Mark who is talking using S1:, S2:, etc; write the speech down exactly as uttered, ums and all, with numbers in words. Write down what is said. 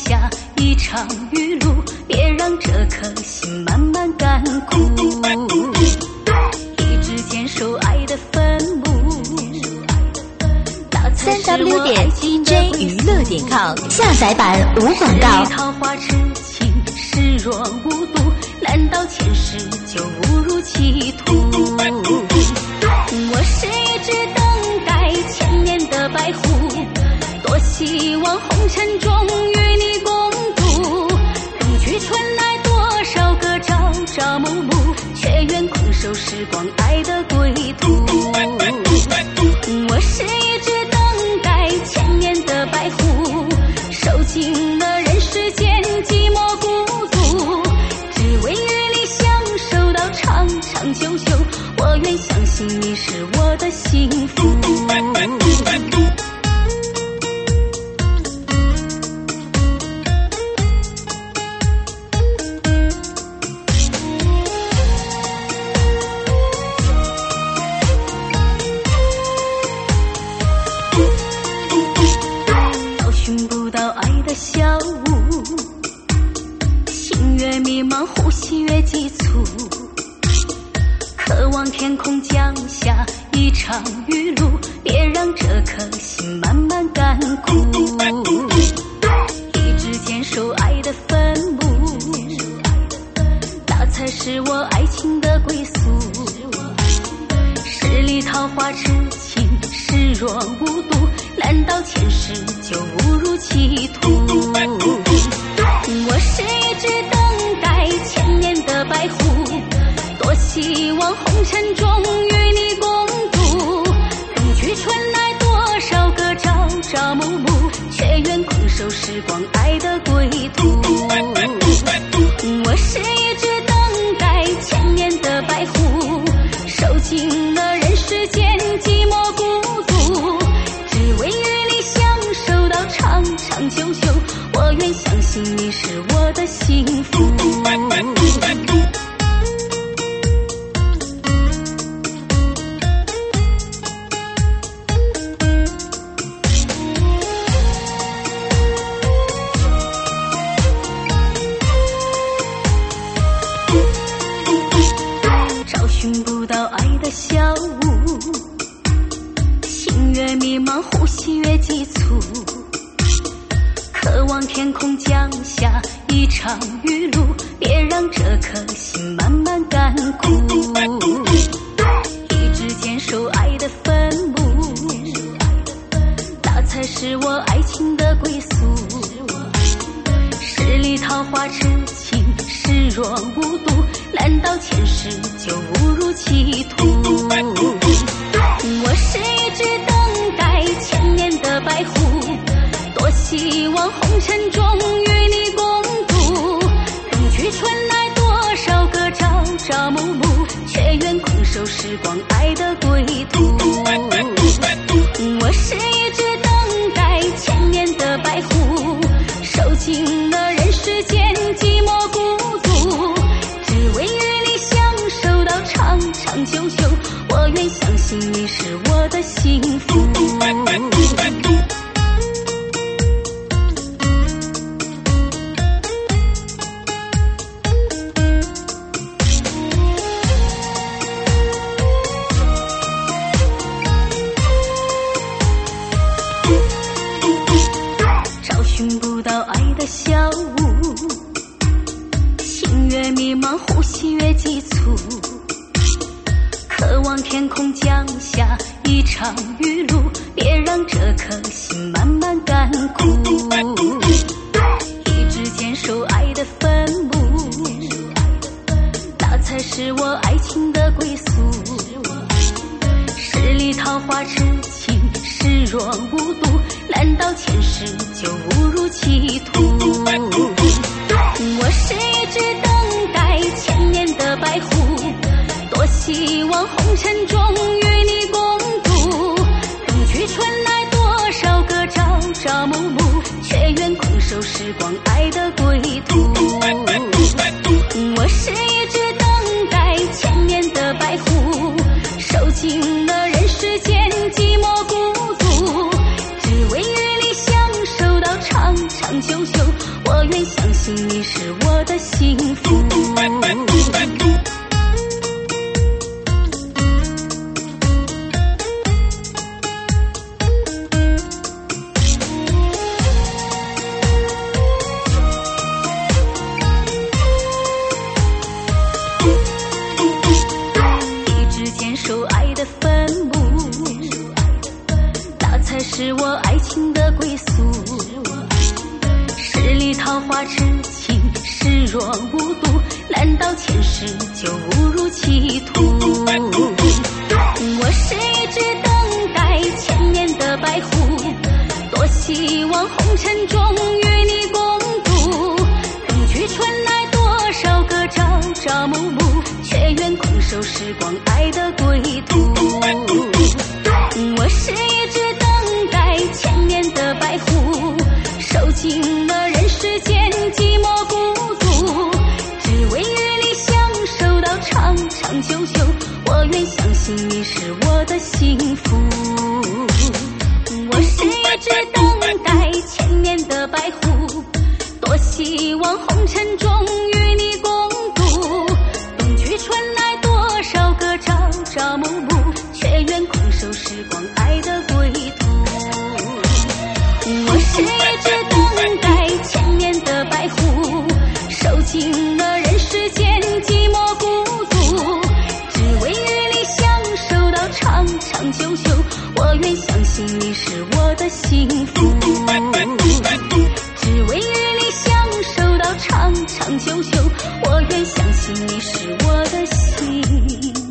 S1: 下一场雨露，别让这颗心慢慢干枯。一直坚守爱的坟墓，
S2: 三 w 点 d j 娱乐点 com 下载版无广告。
S1: 桃花痴情，视若无睹，难道前世就误入歧途？我是一只等待千年的白狐，多希望红尘中与你共度。冬去春来多少个朝朝暮暮，却愿空守时光爱的归途。我是一只等待千年的白狐，受尽了人世间寂寞孤独，只为与你相守到长长久久。我愿相信你是我的幸福。找寻不到爱的小屋，心越迷茫，呼吸越急促，渴望天空降下一场雨露，别让这颗心慢慢干枯。一直坚守爱的坟墓，那才是我爱情的归宿。十里桃花痴情，视若无睹，难道前世就误入歧途？我是一只等待千年的白狐，多希望红尘中与你共度。冬去春来多少个朝朝暮暮，却愿空守时光爱的归途。我是一只等待千年的白狐，受尽了人世间寂寞孤独，只为与你相守到长长久久。我愿相信你是我的幸福。找寻不到爱的小屋，心越迷茫，呼吸越急促，渴望天空降下一场雨露，别让这颗心慢慢干枯。一直坚守爱的坟墓，那才是我爱情的归宿。十里桃花痴情，视若无睹，难道前世就误入歧途？我是一只等待千年的白狐，多希望红尘中与你共度。冬去春来多少个朝朝暮暮，却愿空守时光爱的归途。我是一只等待千年的白狐，受尽了人世间寂寞孤独，只为与你相守到长长久久。我愿相信你是我的幸福。找寻不到爱的小屋，心越迷茫，呼吸越急促，渴望天空降下一场雨露，别让这颗心慢慢干枯。一直坚守爱的坟墓，那才是我爱情的归宿。十里桃花痴情，视若无睹，难道前世就误入歧途？我是一只等待千年的白狐，多希望红尘中与你共度。冬去春来多少个朝朝暮暮，却愿空守时光爱的归途。我是一只等待千年的白狐，受尽了人世间寂寞孤独，只为与你相守到长长久久。 信你是我的幸福。一指坚守爱的坟墓，那才是我爱情的归宿。十里桃花痴情，视若无睹，难道前世就误入歧途？我是一只等待千年的白狐，多希望红尘中与你共度。灯炬春来多少个朝朝暮暮，却愿空守时光爱的归途。我是一只等待千年的白狐，受尽了人世间寂寞孤独，只为与你相守到长长久久。我愿相信你是我的幸福。我是一只等待千年的白狐，多希望红尘中与你共度。冬去春来多少个朝朝暮暮，却愿空守时光爱的归途。我是一只等待千年的白狐，受尽了人世间寂寞孤独，只为与你相守到长长久久。我愿相信你是我的幸福，只为与你相守到长长久久。我愿相信你是我的幸福。